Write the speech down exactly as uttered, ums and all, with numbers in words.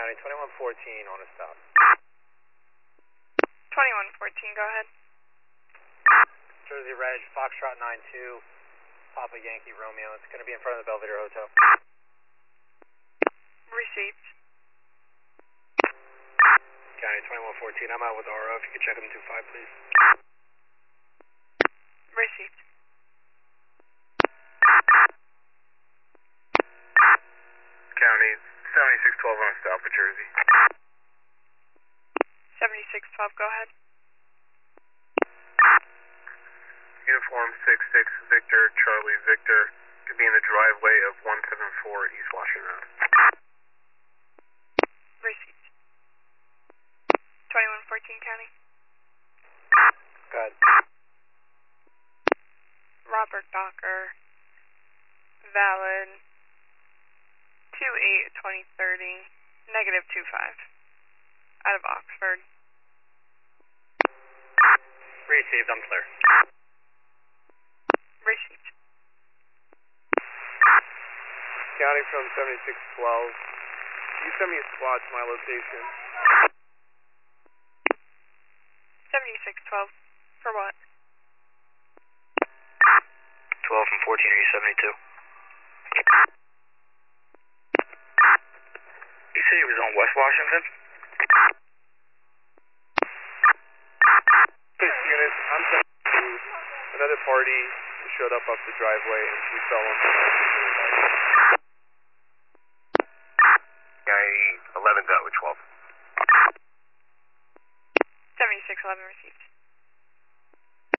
County, twenty-one fourteen on a stop. twenty-one fourteen, go ahead. Jersey Reg, Foxtrot nine two, Papa Yankee Romeo. It's going to be in front of the Belvedere Hotel. Received. County, twenty-one fourteen, I'm out with R O. If you could check them two five, please. Received. County, seventy-six twelve on a stop for Jersey. seventy-six twelve, go ahead. Uniform six six Victor, Charlie Victor. Could be in the driveway of one seven four East Washington Road. Received. twenty-one fourteen, County. Go ahead. Robert Docker. Valid. two eight twenty thirty. Negative two five. Out of Oxford. Received, I'm clear. Received. County from seventy-six twelve. Can you send me a squad to my location? seventy-six twelve. For what? twelve from fourteen, are you seventy-two? You said he was on West Washington? This unit, I'm seventy-two. Another party showed up up the driveway and she fell on the Guy eleven got with twelve. seventy-six eleven received.